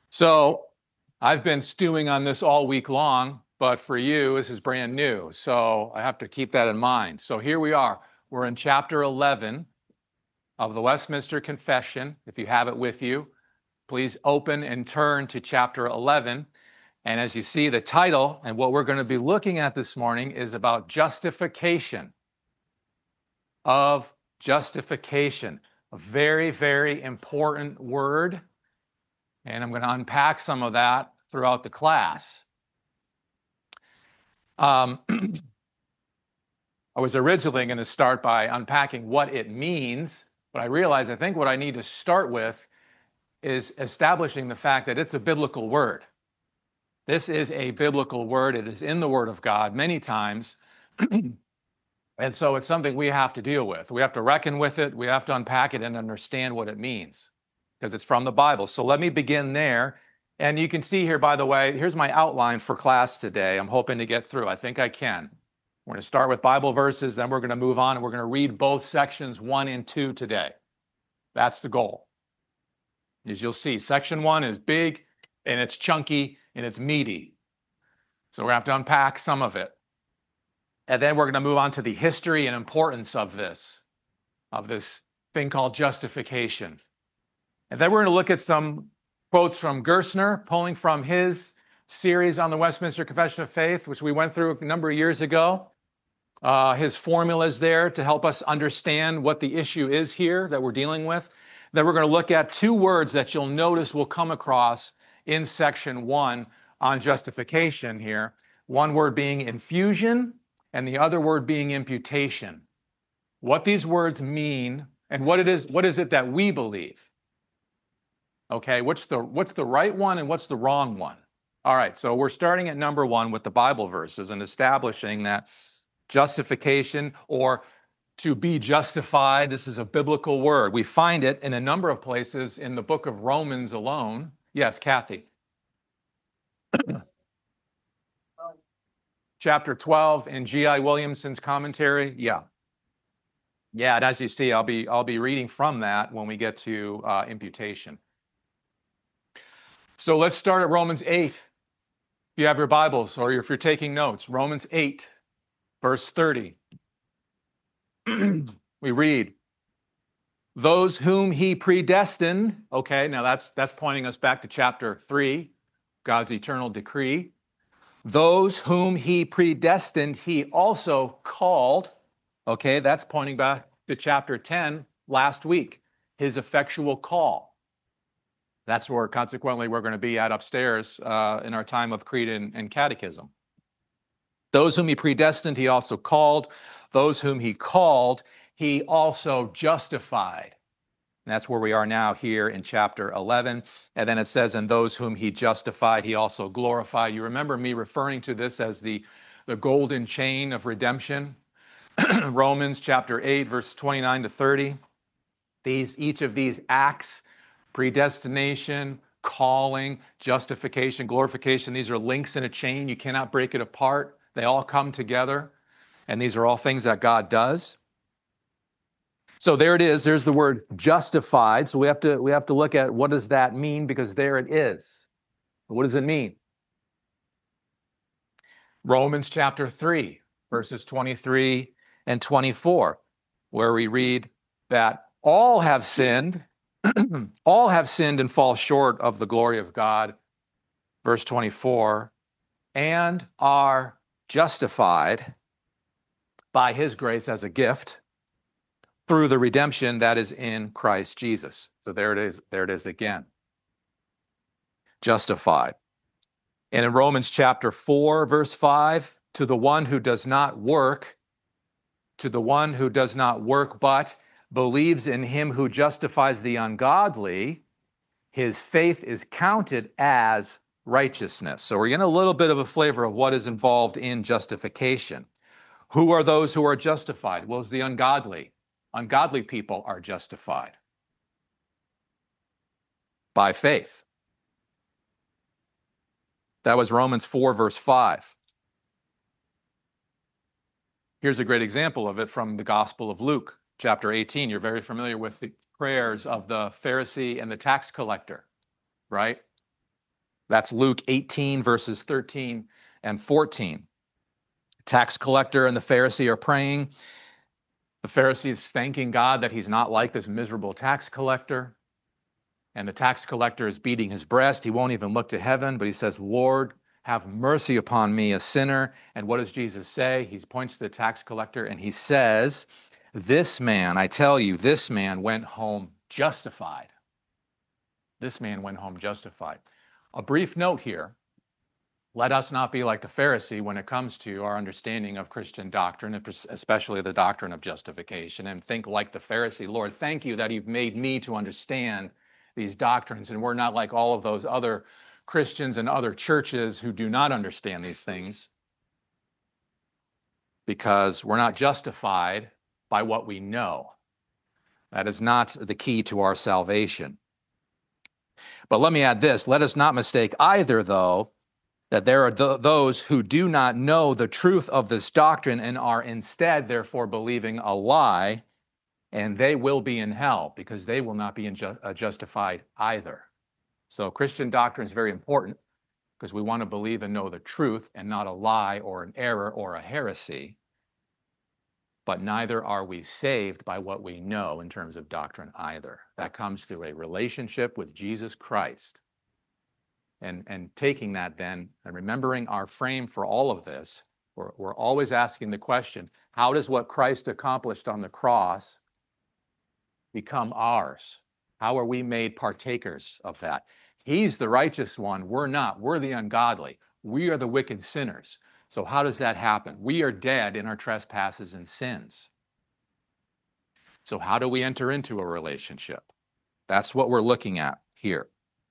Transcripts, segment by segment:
So I've been stewing on this all week long, but for you, this is brand new. So I have to keep that in mind. So here we are. We're in chapter 11 of the Westminster Confession. If you have it with you, please open and turn to chapter 11. And as you see, the title and what we're going to be looking at this morning is about justification. Of justification, a very, very important word. And I'm going to unpack some of that throughout the class. I was originally going to start by unpacking what it means, but I realized I think what I need to start with is establishing the fact that it's a biblical word. This is a biblical word. It is in the Word of God many times. And so it's something we have to deal with. We have to reckon with it. We have to unpack it and understand what it means because it's from the Bible. So let me begin there. And you can see here, by the way, here's my outline for class today. I'm hoping to get through. I think I can. We're going to start with Bible verses, then we're going to move on, and we're going to read both sections 1 and 2 today. That's the goal. As you'll see, section 1 is big, and it's chunky, and it's meaty. So we're going to have to unpack some of it. And then we're going to move on to the history and importance of this thing called justification. And then we're going to look at some quotes from Gerstner, pulling from his series on the Westminster Confession of Faith, which we went through a number of years ago. His formulas there to help us understand what the issue is here that we're dealing with. Then we're going to look at two words that you'll notice will come across in section 1 on justification here. One word being infusion, and the other word being imputation. What these words mean and what is it that we believe? Okay, what's the right one and what's the wrong one? All right, so we're starting at number 1 with the Bible verses and establishing that justification, or to be justified, this is a biblical word. We find it in a number of places in the book of Romans alone. Yes, Kathy. Chapter 12 in G.I. Williamson's commentary. Yeah, and as you see, I'll be reading from that when we get to imputation. So let's start at Romans 8. If you have your Bibles or if you're taking notes, Romans 8, verse 30. We read, those whom he predestined. Okay, now that's pointing us back to chapter 3, God's eternal decree. Those whom he predestined, he also called. Okay, that's pointing back to chapter 10 last week, his effectual call. That's where, consequently, we're going to be at upstairs in our time of creed and catechism. Those whom he predestined, he also called. Those whom he called, he also justified. And that's where we are now here in chapter 11. And then it says, and those whom he justified, he also glorified. You remember me referring to this as the golden chain of redemption? Romans chapter 8, verse 29 to 30. Each of these acts, predestination, calling, justification, glorification, these are links in a chain. You cannot break it apart. They all come together. And these are all things that God does. So there it is. There's the word justified. So we have to look at what does that mean, because there it is. What does it mean? Romans chapter 3, verses 23 and 24, where we read that all have sinned, all have sinned and fall short of the glory of God. Verse 24, and are justified by his grace as a gift through the redemption that is in Christ Jesus. So there it is again. Justified. And in Romans chapter 4, verse 5, to the one who does not work, but believes in him who justifies the ungodly, his faith is counted as righteousness. So we're getting a little bit of a flavor of what is involved in justification. Who are those who are justified? Well, it's the ungodly. Ungodly people are justified by faith. That was Romans 4, verse 5. Here's a great example of it from the Gospel of Luke, chapter 18. You're very familiar with the prayers of the Pharisee and the tax collector, right? That's Luke 18, verses 13 and 14. Tax collector and the Pharisee are praying. The Pharisee is thanking God that he's not like this miserable tax collector. And the tax collector is beating his breast. He won't even look to heaven, but he says, Lord, have mercy upon me, a sinner. And what does Jesus say? He points to the tax collector and he says, this man, I tell you, this man went home justified. This man went home justified. A brief note here. Let us not be like the Pharisee when it comes to our understanding of Christian doctrine, especially the doctrine of justification, and think like the Pharisee. Lord, thank you that you've made me to understand these doctrines, and we're not like all of those other Christians and other churches who do not understand these things, because we're not justified by what we know. That is not the key to our salvation. But let me add this. Let us not mistake either, though, that there are those who do not know the truth of this doctrine and are instead, therefore, believing a lie, and they will be in hell because they will not be justified either. So Christian doctrine is very important because we want to believe and know the truth and not a lie or an error or a heresy. But neither are we saved by what we know in terms of doctrine either. That comes through a relationship with Jesus Christ. And taking that then and remembering our frame for all of this, we're always asking the question, how does what Christ accomplished on the cross become ours? How are we made partakers of that? He's the righteous one. We're not. We're the ungodly. We are the wicked sinners. So how does that happen? We are dead in our trespasses and sins. So how do we enter into a relationship? That's what we're looking at here.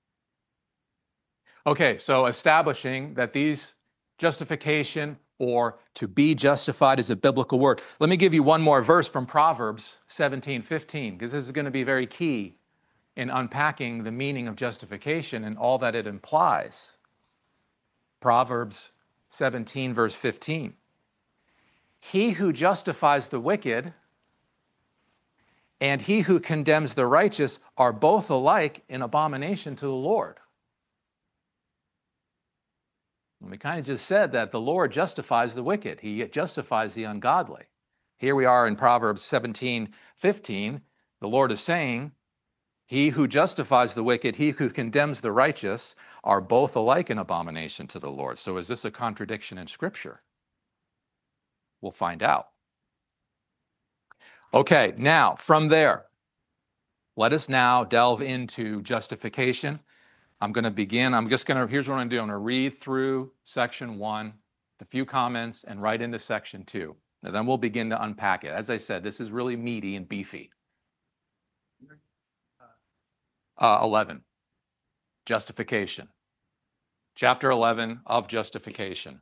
Okay, so establishing that these justification or to be justified is a biblical word. Let me give you one more verse from Proverbs 17:15, because this is going to be very key in unpacking the meaning of justification and all that it implies. Proverbs 17, verse 15. He who justifies the wicked and he who condemns the righteous are both alike in abomination to the Lord. And we kind of just said that the Lord justifies the wicked. He justifies the ungodly. Here we are in Proverbs 17:15. The Lord is saying, he who justifies the wicked, he who condemns the righteous are both alike in abomination to the Lord. So is this a contradiction in Scripture? We'll find out. Okay, now from there, let us now delve into justification. I'm going to begin. Here's what I'm going to do. I'm going to read through section 1, a few comments, and right into section 2. And then we'll begin to unpack it. As I said, this is really meaty and beefy. 11, justification. Chapter 11 of justification.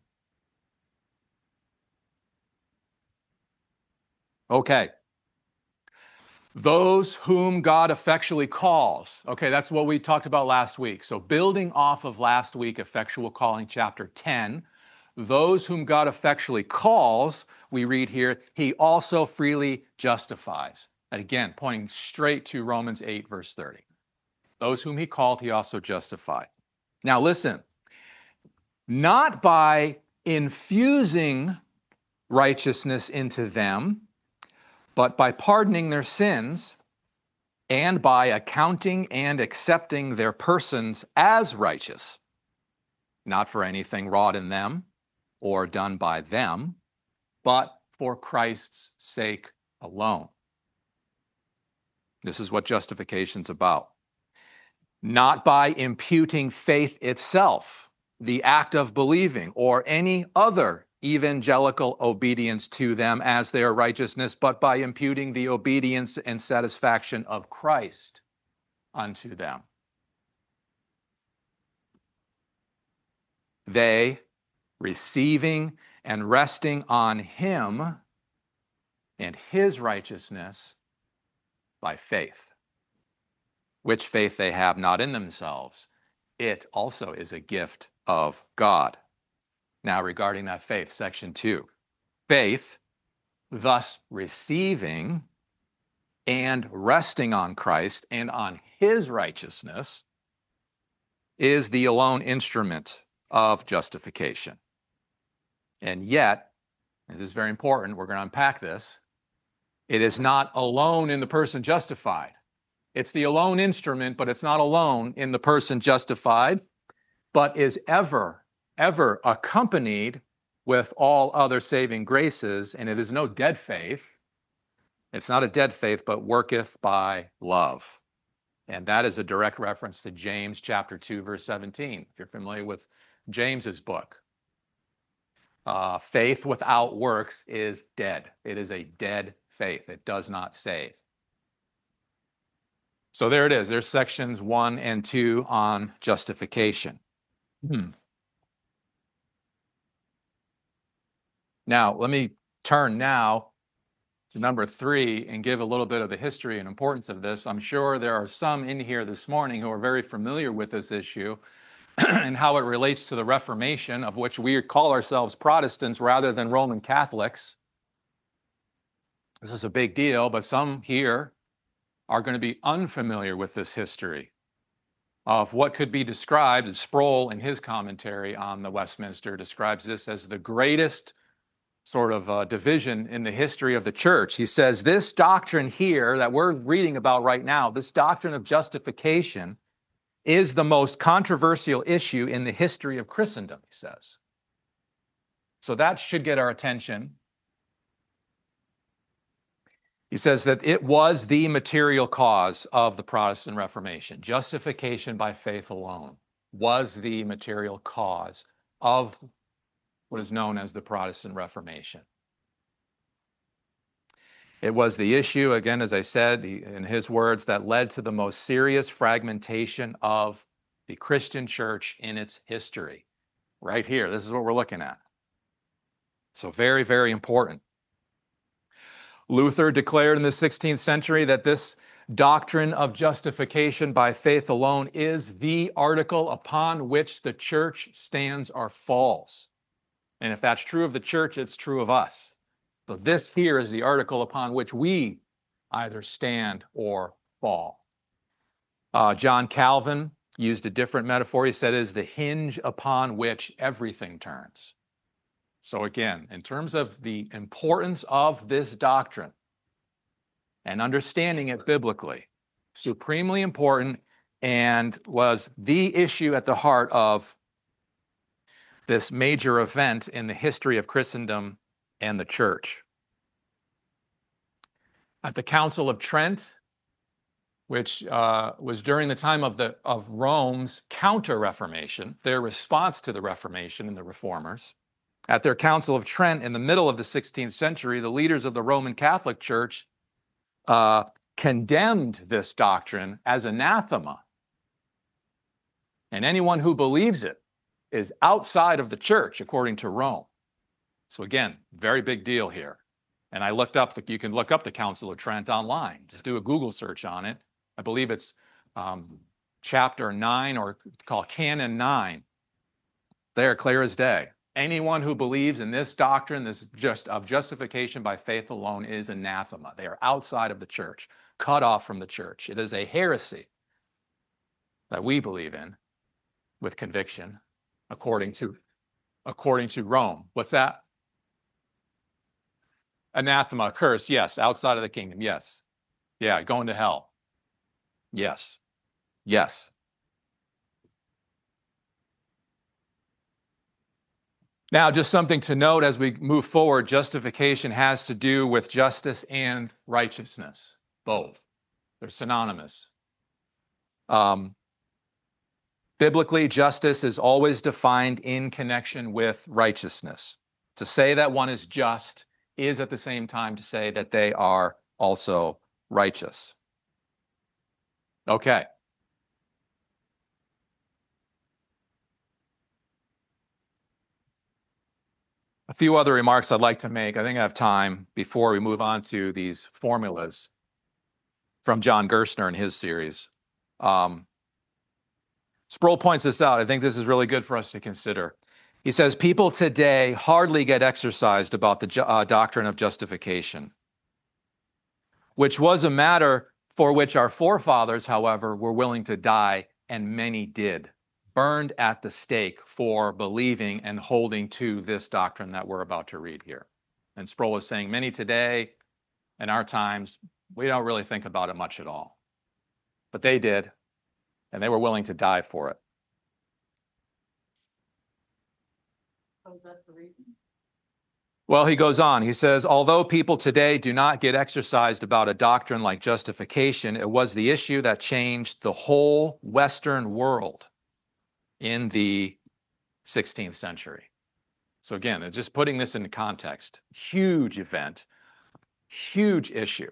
Okay. Those whom God effectually calls. Okay, that's what we talked about last week. So building off of last week, effectual calling, chapter 10, those whom God effectually calls, we read here, he also freely justifies. And again, pointing straight to Romans 8, verse 30. Those whom he called, he also justified. Now listen, not by infusing righteousness into them, but by pardoning their sins and by accounting and accepting their persons as righteous, not for anything wrought in them or done by them, but for Christ's sake alone. This is what justification's about. Not by imputing faith itself, the act of believing, or any other evangelical obedience to them as their righteousness, but by imputing the obedience and satisfaction of Christ unto them. They receiving and resting on him and his righteousness by faith, which faith they have not in themselves. It also is a gift of God. Now, regarding that faith, section 2. Faith, thus receiving and resting on Christ and on his righteousness, is the alone instrument of justification. And yet, this is very important, we're going to unpack this, it is not alone in the person justified. It's the alone instrument, but it's not alone in the person justified, but is ever accompanied with all other saving graces, and it is no dead faith. It's not a dead faith, but worketh by love. And that is a direct reference to James chapter 2, verse 17, if you're familiar with James's book. Faith without works is dead. It is a dead faith. It does not save. So there it is. There's sections 1 and 2 on justification. Now, let me turn now to number 3 and give a little bit of the history and importance of this. I'm sure there are some in here this morning who are very familiar with this issue and how it relates to the Reformation, of which we call ourselves Protestants rather than Roman Catholics. This is a big deal, but some here are going to be unfamiliar with this history of what could be described, as Sproul in his commentary on the Westminster describes this as the greatest sort of division in the history of the church. He says this doctrine here that we're reading about right now, this doctrine of justification, is the most controversial issue in the history of Christendom, he says. So that should get our attention. He says that it was the material cause of the Protestant Reformation. Justification by faith alone was the material cause of what is known as the Protestant Reformation. It was the issue, again, as I said, in his words, that led to the most serious fragmentation of the Christian church in its history. Right here, this is what we're looking at. So very, very important. Luther declared in the 16th century that this doctrine of justification by faith alone is the article upon which the church stands or falls. And if that's true of the church, it's true of us. So this here is the article upon which we either stand or fall. John Calvin used a different metaphor. He said it is the hinge upon which everything turns. So again, in terms of the importance of this doctrine and understanding it biblically, supremely important, and was the issue at the heart of this major event in the history of Christendom and the church. At the Council of Trent, which was during the time of Rome's counter-Reformation, their response to the Reformation and the Reformers, at their Council of Trent in the middle of the 16th century, the leaders of the Roman Catholic Church condemned this doctrine as anathema. And anyone who believes it is outside of the church, according to Rome. So again, very big deal here. And I looked up, you can look up the Council of Trent online. Just do a Google search on it. I believe it's chapter 9 or called Canon 9. There, clear as day. Anyone who believes in this doctrine, of justification by faith alone, is anathema. They are outside of the church, cut off from the church. It is a heresy that we believe in with conviction, according to Rome. What's that? Anathema, curse, yes. Outside of the kingdom, yes. Yeah, going to hell. Yes. Yes. Now, just something to note as we move forward, justification has to do with justice and righteousness, both. They're synonymous. Biblically, justice is always defined in connection with righteousness. To say that one is just is at the same time to say that they are also righteous. Okay. A few other remarks I'd like to make. I think I have time before we move on to these formulas from John Gerstner in his series. Sproul points this out. I think this is really good for us to consider. He says, people today hardly get exercised about the doctrine of justification, which was a matter for which our forefathers, however, were willing to die, and many did. burned at the stake for believing and holding to this doctrine that we're about to read here. And Sproul is saying many today, in our times, we don't really think about it much at all. But they did, and they were willing to die for it. So that's the reason? Well, he goes on. He says, although people today do not get exercised about a doctrine like justification, it was the issue that changed the whole Western world in the 16th century. So again, just putting this into context, huge event, huge issue.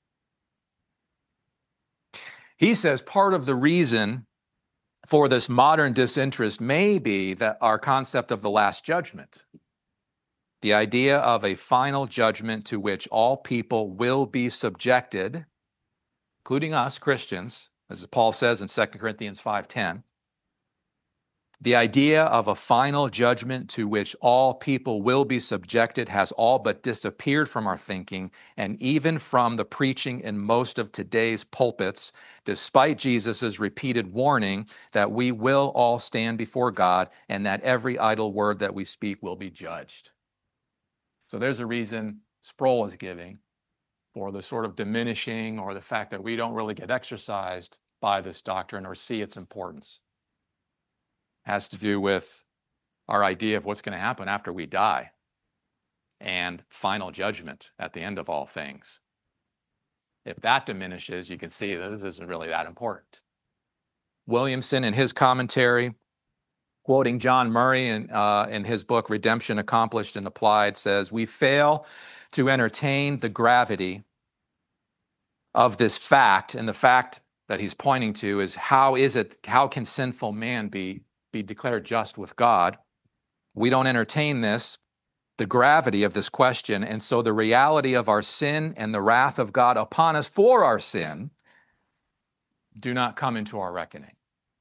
He says part of the reason for this modern disinterest may be that our concept of the last judgment, the idea of a final judgment to which all people will be subjected, including us Christians, as Paul says in 2 Corinthians 5:10. The idea of a final judgment to which all people will be subjected has all but disappeared from our thinking and even from the preaching in most of today's pulpits, despite Jesus' repeated warning that we will all stand before God and that every idle word that we speak will be judged. So there's a reason Sproul is giving for the sort of diminishing or the fact that we don't really get exercised by this doctrine or see its importance. It has to do with our idea of what's going to happen after we die and final judgment at the end of all things. If that diminishes, you can see that this isn't really that important. Williamson, in his commentary, quoting John Murray in his book, Redemption Accomplished and Applied, says, we fail to entertain the gravity of this fact, and the fact that he's pointing to is how can sinful man be declared just with God? We don't entertain the gravity of this question, and so the reality of our sin and the wrath of God upon us for our sin do not come into our reckoning.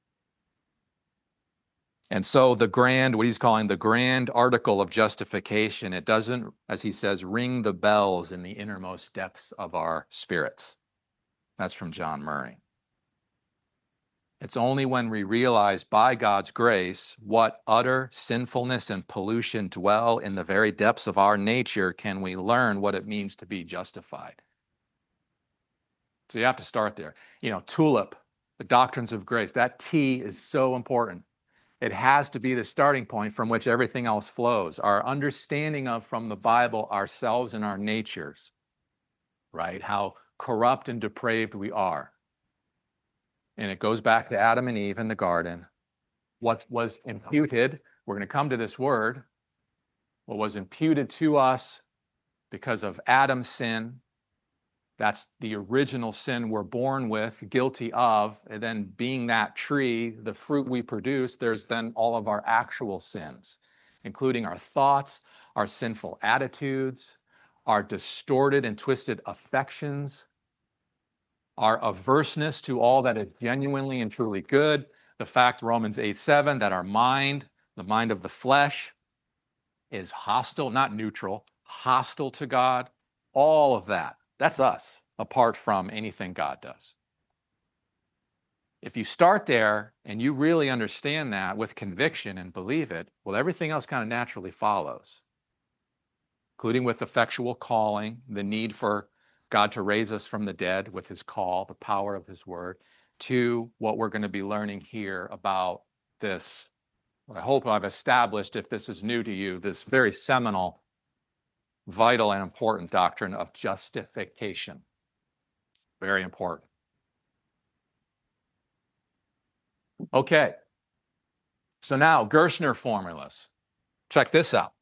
And so what he's calling the grand article of justification, it doesn't, as he says, ring the bells in the innermost depths of our spirits. That's from John Murray. It's only when we realize by God's grace what utter sinfulness and pollution dwell in the very depths of our nature can we learn what it means to be justified. So you have to start there. TULIP, the doctrines of grace, that T is so important. It has to be the starting point from which everything else flows. Our understanding of, from the Bible, ourselves and our natures, right? How corrupt and depraved we are. And it goes back to Adam and Eve in the garden. What was imputed, we're going to come to this word, what was imputed to us because of Adam's sin, that's the original sin we're born with, guilty of, and then being that tree, the fruit we produce, there's then all of our actual sins, including our thoughts, our sinful attitudes, our distorted and twisted affections, our averseness to all that is genuinely and truly good, the fact, Romans 8:7, that our mind, the mind of the flesh, is hostile, not neutral, hostile to God, all of that, that's us, apart from anything God does. If you start there and you really understand that with conviction and believe it, well, everything else kind of naturally follows, including with effectual calling, the need for God to raise us from the dead with his call, the power of his word, to what we're going to be learning here about this. I hope I've established, if this is new to you, this very seminal, vital, and important doctrine of justification. Very important. Okay. So now, Gerstner formulas. Check this out.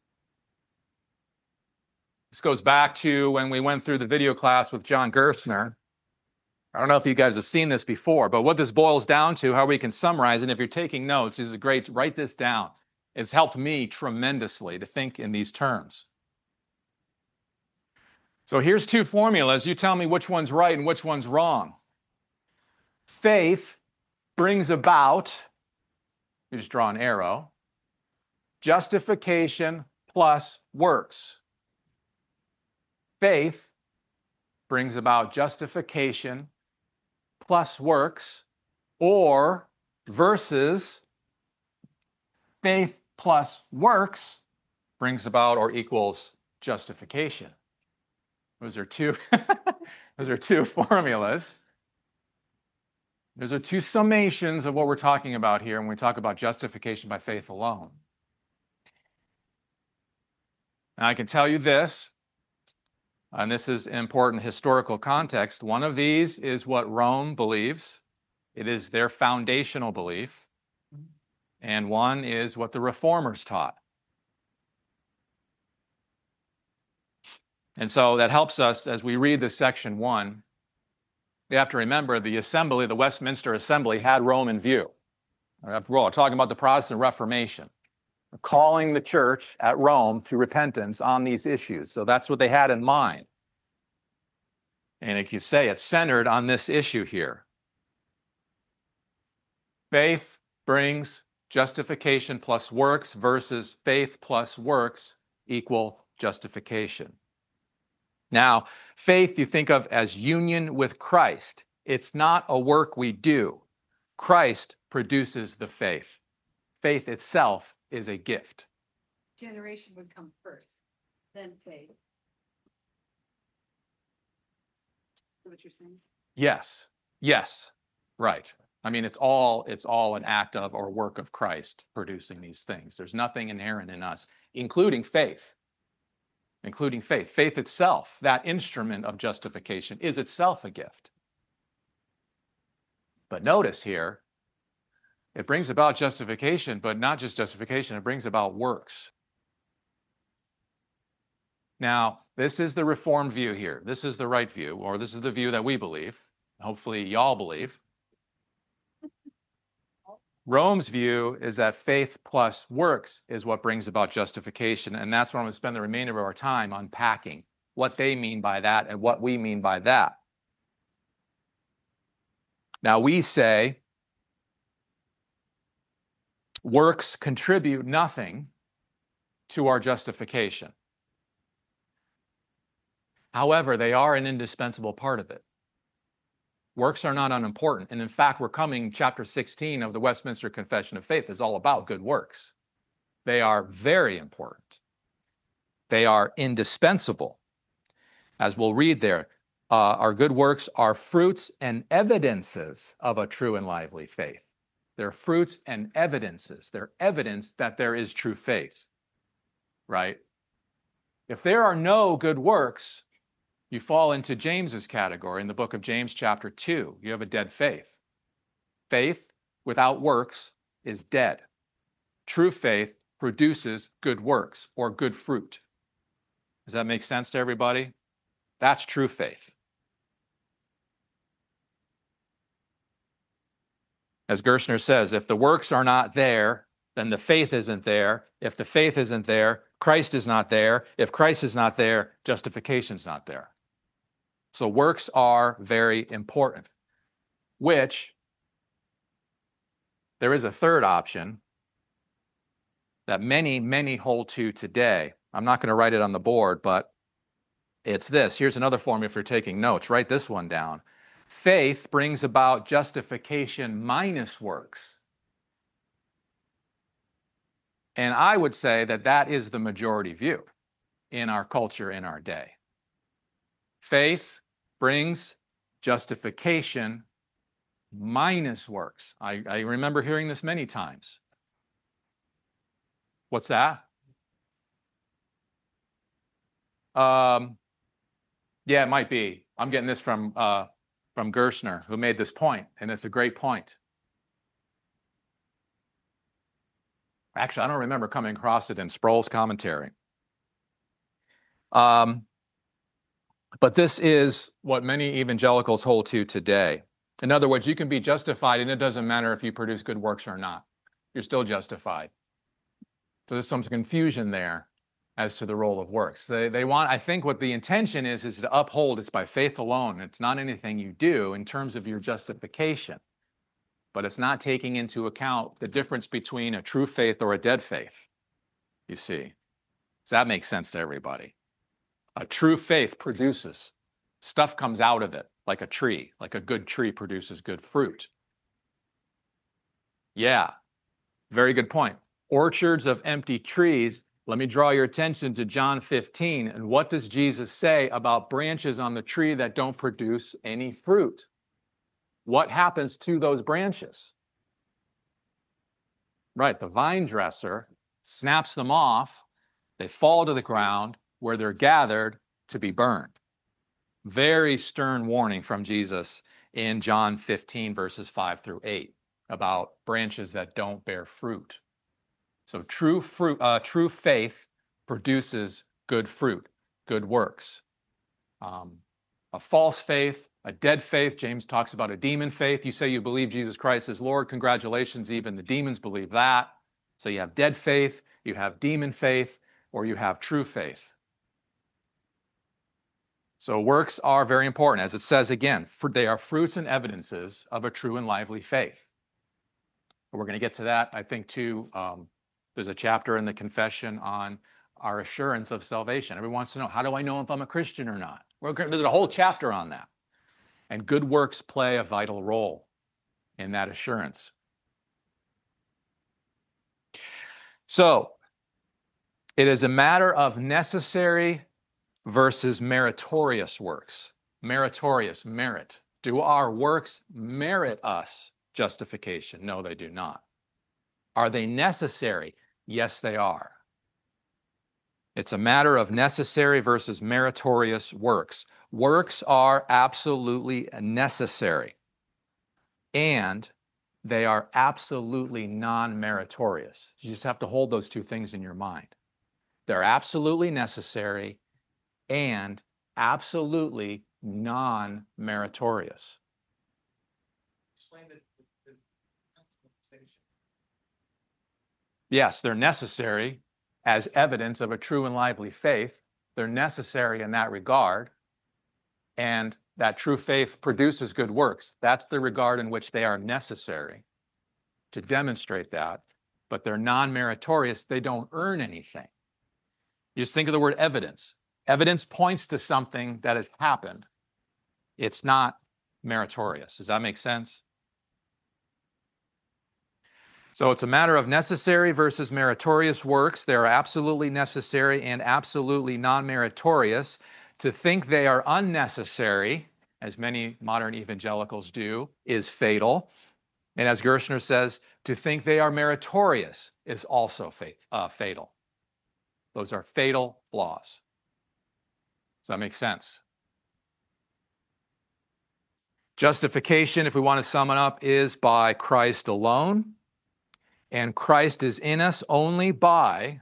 This goes back to when we went through the video class with John Gerstner. I don't know if you guys have seen this before, but what this boils down to, how we can summarize, and if you're taking notes, is great to write this down. It's helped me tremendously to think in these terms. So here's two formulas. You tell me which one's right and which one's wrong. Faith brings about, you just draw an arrow, justification plus works. Faith brings about justification plus works, or versus faith plus works brings about or equals justification. Those are two, those are two formulas. Those are two summations of what we're talking about here when we talk about justification by faith alone. And I can tell you this, and this is important historical context. One of these is what Rome believes. It is their foundational belief. And one is what the Reformers taught. And so that helps us as we read this section 1. You have to remember the assembly, the Westminster Assembly, had Rome in view. After all, talking about the Protestant Reformation, calling the church at Rome to repentance on these issues. So that's what they had in mind. And if you say it's centered on this issue here. Faith brings justification plus works versus faith plus works equal justification. Now, faith you think of as union with Christ. It's not a work we do. Christ produces the faith. Faith itself is a gift. Generation would come first, then faith. Is that what you're saying? Yes. Yes. Right. I mean, it's all an act of or work of Christ producing these things. There's nothing inherent in us, including faith. Including faith. Faith itself, that instrument of justification, is itself a gift. But notice here, it brings about justification, but not just justification, it brings about works. Now, this is the Reformed view here. This is the right view, or this is the view that we believe. Hopefully, y'all believe. Rome's view is that faith plus works is what brings about justification, and that's what I'm going to spend the remainder of our time unpacking, what they mean by that and what we mean by that. Now, we say works contribute nothing to our justification. However, they are an indispensable part of it. Works are not unimportant. And in fact, chapter 16 of the Westminster Confession of Faith is all about good works. They are very important. They are indispensable. As we'll read there, our good works are fruits and evidences of a true and lively faith. They're fruits and evidences. They're evidence that there is true faith, right? If there are no good works, you fall into James's category in the book of James chapter 2. You have a dead faith. Faith without works is dead. True faith produces good works or good fruit. Does that make sense to everybody? That's true faith. As Gerstner says, if the works are not there, then the faith isn't there. If the faith isn't there, Christ is not there. If Christ is not there, justification's not there. So works are very important, which there is a third option that many, many hold to today. I'm not going to write it on the board, but it's this. Here's another formula if you're taking notes. Write this one down. Faith brings about justification minus works. And I would say that that is the majority view in our culture, in our day. Faith brings justification minus works. I remember hearing this many times. What's that? Yeah, it might be. I'm getting this from Gerstner, who made this point, and it's a great point. Actually, I don't remember coming across it in Sproul's commentary. But this is what many evangelicals hold to today. In other words, you can be justified, and it doesn't matter if you produce good works or not. You're still justified. So there's some confusion there as to the role of works. They want, I think what the intention is to uphold it's by faith alone. It's not anything you do in terms of your justification. But it's not taking into account the difference between a true faith or a dead faith, you see. Does that make sense to everybody? A true faith produces. Stuff comes out of it, like a tree. Like a good tree produces good fruit. Yeah, very good point. orchards of empty trees. Let me draw your attention to John 15. And what does Jesus say about branches on the tree that don't produce any fruit? What happens to those branches? Right, the vine dresser snaps them off. They fall to the ground where they're gathered to be burned. Very stern warning from Jesus in John 15, verses 5 through 8, about branches that don't bear fruit. So true faith produces good fruit, good works. A false faith, a dead faith, James talks about a demon faith. You say you believe Jesus Christ is Lord, congratulations, even the demons believe that. So you have dead faith, you have demon faith, or you have true faith. So works are very important. As it says again, they are fruits and evidences of a true and lively faith. We're going to get to that, I think, too. There's a chapter in the confession on our assurance of salvation. Everyone wants to know, how do I know if I'm a Christian or not? There's a whole chapter on that. And good works play a vital role in that assurance. So, it is a matter of necessary versus meritorious works. Meritorious, merit. Do our works merit us justification? No, they do not. Are they necessary? Yes, they are. It's a matter of necessary versus meritorious works. Works are absolutely necessary, and they are absolutely non-meritorious. You just have to hold those two things in your mind. They're absolutely necessary and absolutely non-meritorious. Explain the Yes, they're necessary as evidence of a true and lively faith. They're necessary in that regard. And that true faith produces good works. That's the regard in which they are necessary to demonstrate that. But they're non-meritorious. They don't earn anything. You just think of the word evidence. Evidence points to something that has happened. It's not meritorious. Does that make sense? So it's a matter of necessary versus meritorious works. They are absolutely necessary and absolutely non-meritorious. To think they are unnecessary, as many modern evangelicals do, is fatal. And as Gershner says, to think they are meritorious is also fatal. Those are fatal flaws. Does that make sense? Justification, if we want to sum it up, is by Christ alone. And Christ is in us only by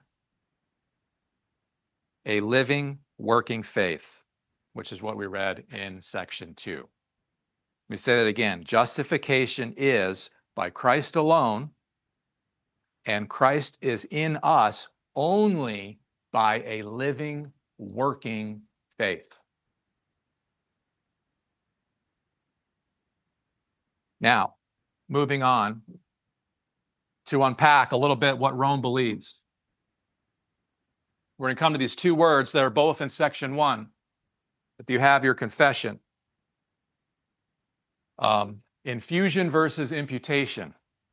a living, working faith, which is what we read in section 2. Let me say that again. Justification is by Christ alone, and Christ is in us only by a living, working faith. Now, moving on to unpack a little bit what Rome believes. We're going to come to these two words that are both in section 1. If you have your confession, infusion versus imputation.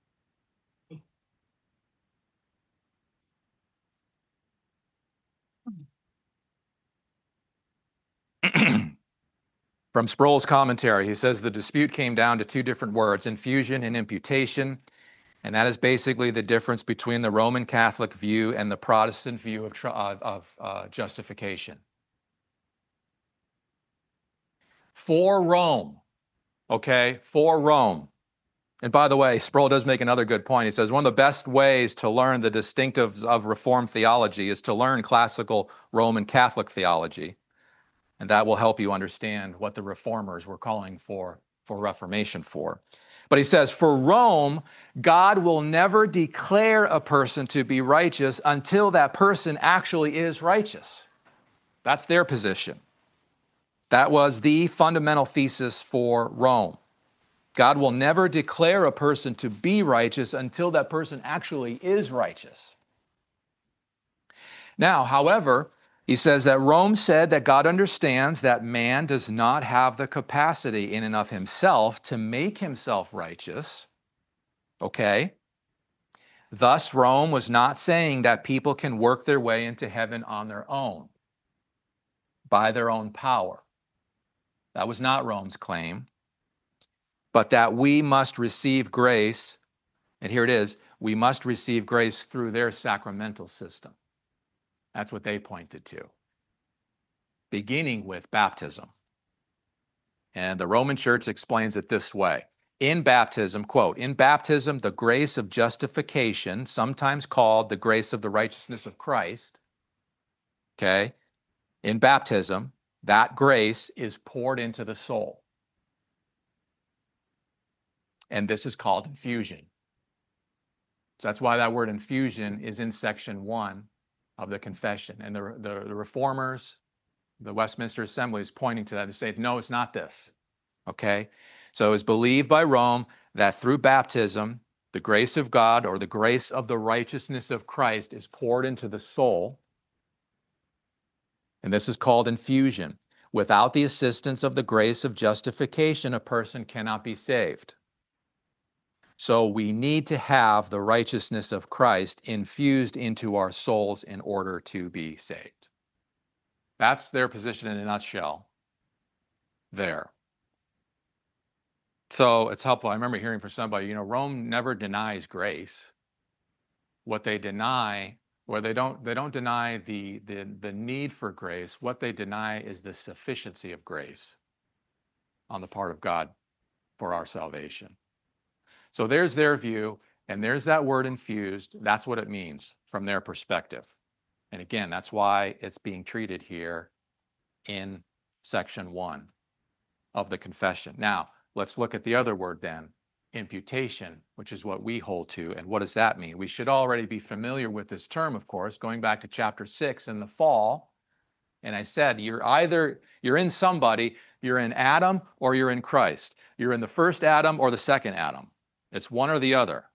From Sproul's commentary, he says the dispute came down to two different words, infusion and imputation. And that is basically the difference between the Roman Catholic view and the Protestant view of justification. For Rome, okay, for Rome. And by the way, Sproul does make another good point. He says one of the best ways to learn the distinctives of Reformed theology is to learn classical Roman Catholic theology. And that will help you understand what the Reformers were calling for Reformation for. But he says, for Rome, God will never declare a person to be righteous until that person actually is righteous. That's their position. That was the fundamental thesis for Rome. God will never declare a person to be righteous until that person actually is righteous. Now, however, he says that Rome said that God understands that man does not have the capacity in and of himself to make himself righteous. Okay? Thus, Rome was not saying that people can work their way into heaven on their own, by their own power. That was not Rome's claim. But that we must receive grace, and here it is, we must receive grace through their sacramental system. That's what they pointed to, beginning with baptism. And the Roman Church explains it this way. In baptism, quote, in baptism, the grace of justification, sometimes called the grace of the righteousness of Christ, okay, in baptism, that grace is poured into the soul. And this is called infusion. So that's why that word infusion is in section 1 of the confession. And the reformers, the Westminster Assembly is pointing to that and say, no, it's not this. Okay? So it's believed by Rome that through baptism, the grace of God or the grace of the righteousness of Christ is poured into the soul. And this is called infusion. Without the assistance of the grace of justification, a person cannot be saved. So we need to have the righteousness of Christ infused into our souls in order to be saved. That's their position in a nutshell there. So it's helpful. I remember hearing from somebody, Rome never denies grace. What they deny, or they don't deny the need for grace. What they deny is the sufficiency of grace on the part of God for our salvation. So there's their view, and there's that word infused. That's what it means from their perspective. And again, that's why it's being treated here in section 1 of the confession. Now, let's look at the other word then, imputation, which is what we hold to. And what does that mean? We should already be familiar with this term, of course, going back to chapter 6 in the fall. And I said, you're in somebody, you're in Adam or you're in Christ. You're in the first Adam or the second Adam. It's one or the other.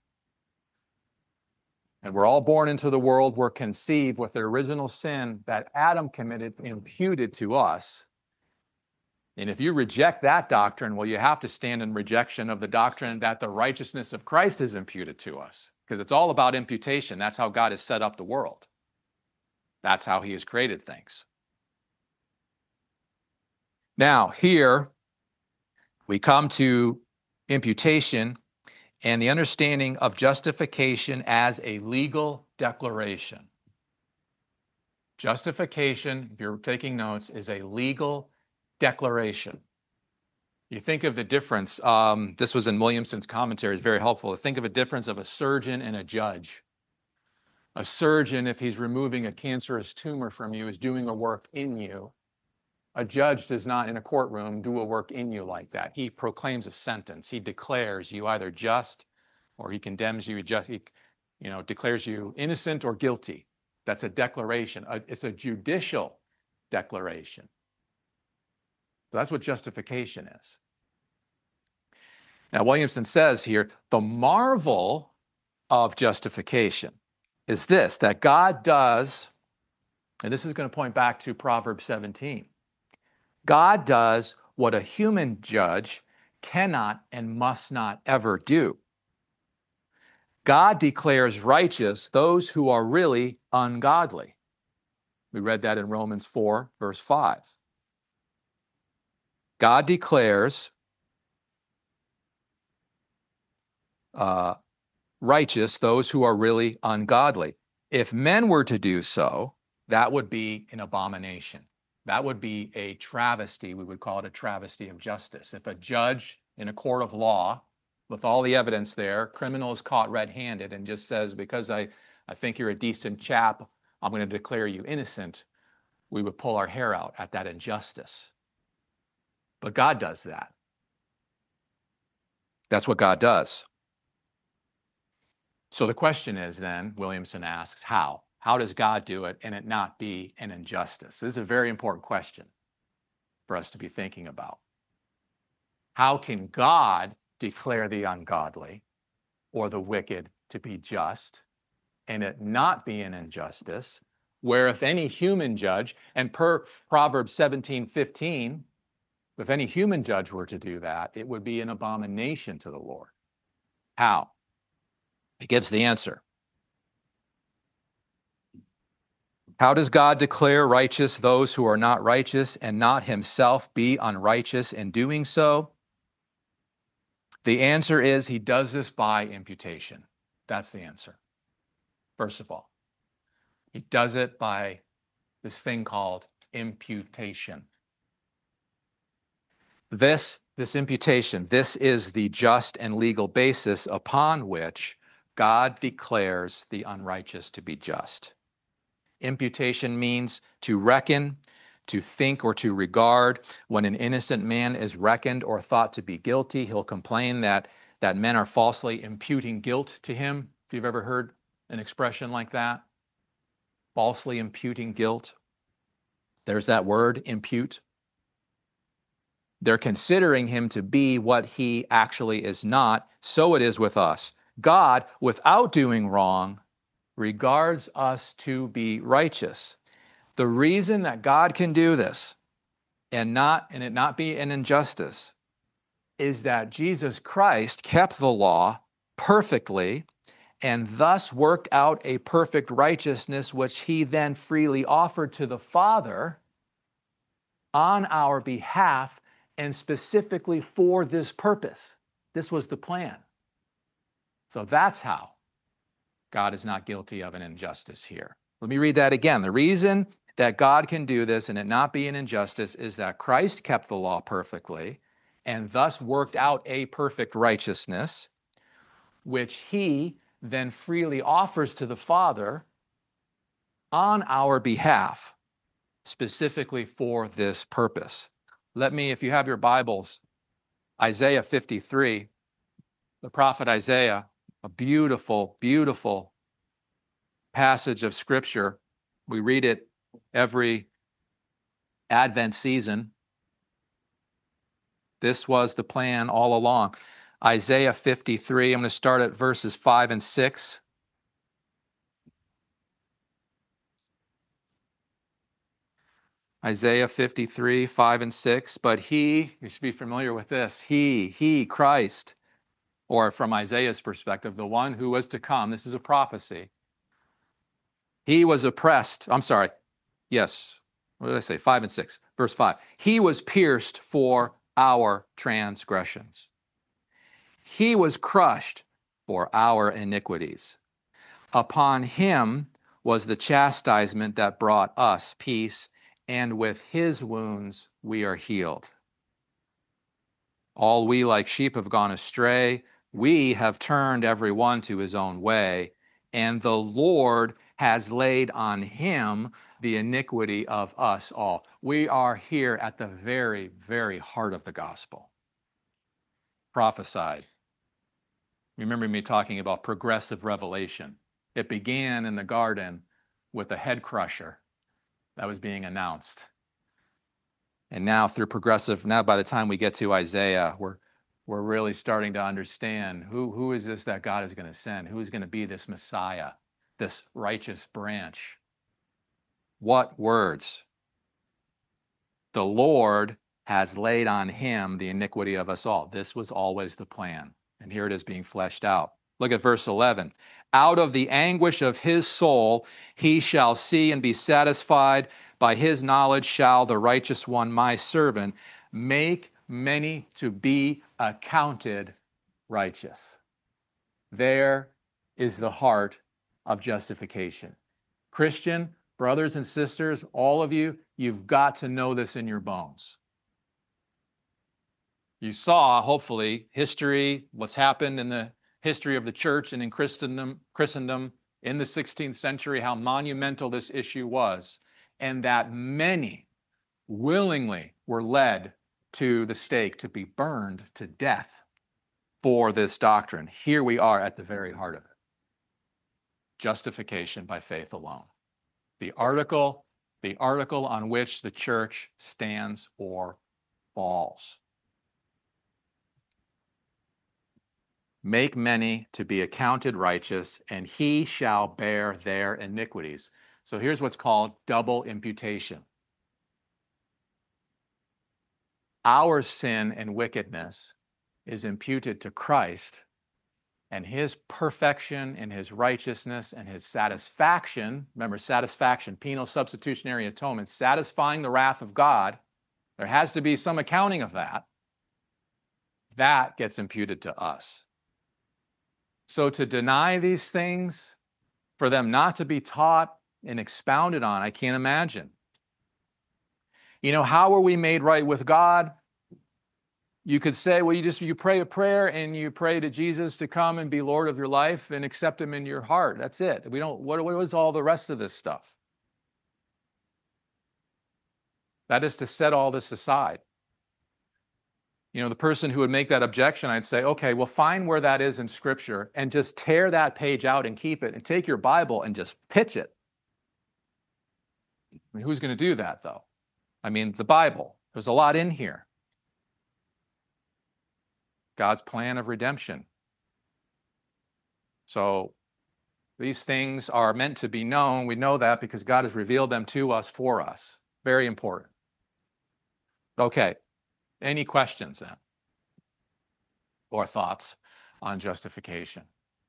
And we're all born into the world. We're conceived with the original sin that Adam committed, imputed to us. And if you reject that doctrine, well, you have to stand in rejection of the doctrine that the righteousness of Christ is imputed to us. Because it's all about imputation. That's how God has set up the world. That's how he has created things. Now, here we come to imputation and the understanding of justification as a legal declaration. Justification, if you're taking notes, is a legal declaration. You think of the difference, this was in Williamson's commentary, it's very helpful to think of a difference of a surgeon and a judge. A surgeon, if he's removing a cancerous tumor from you, is doing a work in you. A judge does not, in a courtroom, do a work in you like that. He proclaims a sentence. He declares you either just, or he condemns you, declares you innocent or guilty. That's a declaration. It's a judicial declaration. So that's what justification is. Now, Williamson says here, the marvel of justification is this, that God does, and this is going to point back to Proverbs 17, God does what a human judge cannot and must not ever do. God declares righteous those who are really ungodly. We read that in Romans 4, verse 5. God declares righteous those who are really ungodly. If men were to do so, that would be an abomination. That would be a travesty. We would call it a travesty of justice. If a judge in a court of law, with all the evidence there, criminal is caught red-handed and just says, because I think you're a decent chap, I'm going to declare you innocent, we would pull our hair out at that injustice. But God does that. That's what God does. So the question is then, Williamson asks, how? How does God do it and it not be an injustice? This is a very important question for us to be thinking about. How can God declare the ungodly or the wicked to be just and it not be an injustice, where if any human judge, and per Proverbs 17:15, if any human judge were to do that, it would be an abomination to the Lord? How? He gives the answer. How does God declare righteous those who are not righteous and not himself be unrighteous in doing so? The answer is he does this by imputation. That's the answer. First of all, he does it by this thing called imputation. This imputation, this is the just and legal basis upon which God declares the unrighteous to be just. Imputation means to reckon, to think, or to regard. When an innocent man is reckoned or thought to be guilty, he'll complain that men are falsely imputing guilt to him. If you've ever heard an expression like that, falsely imputing guilt. There's that word, impute. They're considering him to be what he actually is not. So it is with us. God, without doing wrong, regards us to be righteous. The reason that God can do this and it not be an injustice is that Jesus Christ kept the law perfectly and thus worked out a perfect righteousness, which he then freely offered to the Father on our behalf and specifically for this purpose. This was the plan. So that's how God is not guilty of an injustice here. Let me read that again. The reason that God can do this and it not be an injustice is that Christ kept the law perfectly and thus worked out a perfect righteousness, which he then freely offers to the Father on our behalf, specifically for this purpose. Let me, if you have your Bibles, Isaiah 53, the prophet Isaiah, a beautiful, beautiful passage of Scripture. We read it every Advent season. This was the plan all along. Isaiah 53, I'm going to start at verses 5 and 6. Isaiah 53, 5 and 6. But he, you should be familiar with this, he, Christ, or from Isaiah's perspective, the one who was to come, this is a prophecy. He was oppressed. I'm sorry. Yes. What did I say? 5 and 6. Verse 5. He was pierced for our transgressions. He was crushed for our iniquities. Upon him was the chastisement that brought us peace, and with his wounds we are healed. All we like sheep have gone astray. We have turned every one to his own way, and the Lord has laid on him the iniquity of us all. We are here at the very, very heart of the gospel. Prophesied. Remember me talking about progressive revelation. It began in the garden with a head crusher that was being announced. And now through progressive, now by the time we get to Isaiah, we're really starting to understand who is this that God is going to send? Who is going to be this Messiah, this righteous branch? What words? The Lord has laid on him the iniquity of us all. This was always the plan. And here it is being fleshed out. Look at verse 11. Out of the anguish of his soul he shall see and be satisfied. By his knowledge shall the righteous one, my servant, make many to be accounted righteous. There is the heart of justification. Christian, brothers and sisters, all of you, you've got to know this in your bones. You saw, hopefully, history, what's happened in the history of the church and in Christendom in the 16th century, how monumental this issue was, and that many willingly were led to the stake to be burned to death for this doctrine. Here we are at the very heart of it. Justification by faith alone. The article on which the church stands or falls. Make many to be accounted righteous, and he shall bear their iniquities. So here's what's called double imputation. Our sin and wickedness is imputed to Christ, and his perfection and his righteousness and his satisfaction. Remember, satisfaction, penal substitutionary atonement, satisfying the wrath of God. There has to be some accounting of that. That gets imputed to us. So to deny these things, for them not to be taught and expounded on, I can't imagine. You know, how are we made right with God? You could say, well, you pray a prayer and you pray to Jesus to come and be Lord of your life and accept him in your heart. That's it. What was all the rest of this stuff? That is to set all this aside. You know, the person who would make that objection, I'd say, okay, well, find where that is in Scripture and just tear that page out and keep it, and take your Bible and just pitch it. I mean, who's going to do that, though? I mean, the Bible, there's a lot in here. God's plan of redemption. So these things are meant to be known. We know that because God has revealed them to us for us. Very important. Okay. Any questions then? Or thoughts on justification?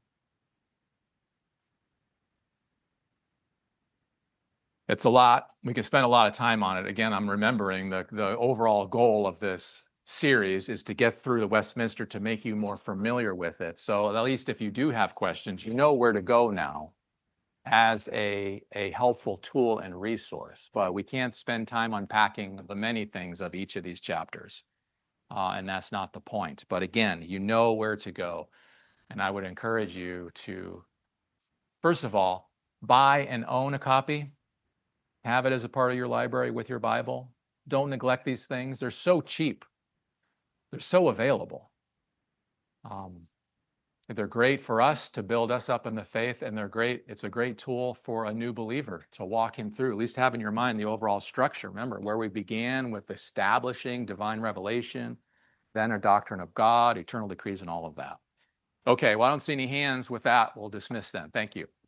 It's a lot. We can spend a lot of time on it. Again, I'm remembering the overall goal of this series is to get through the Westminster to make you more familiar with it. So at least if you do have questions, you know where to go now as a helpful tool and resource. But we can't spend time unpacking the many things of each of these chapters. And that's not the point. But again, you know where to go. And I would encourage you to, first of all, buy and own a copy. Have it as a part of your library with your Bible. Don't neglect these things. They're so cheap. They're so available. They're great for us to build us up in the faith, and it's a great tool for a new believer to walk him through, at least have in your mind the overall structure. Remember where we began with establishing divine revelation, then a doctrine of God, eternal decrees, and all of that. Okay, well, I don't see any hands. With that, we'll dismiss then. Thank you.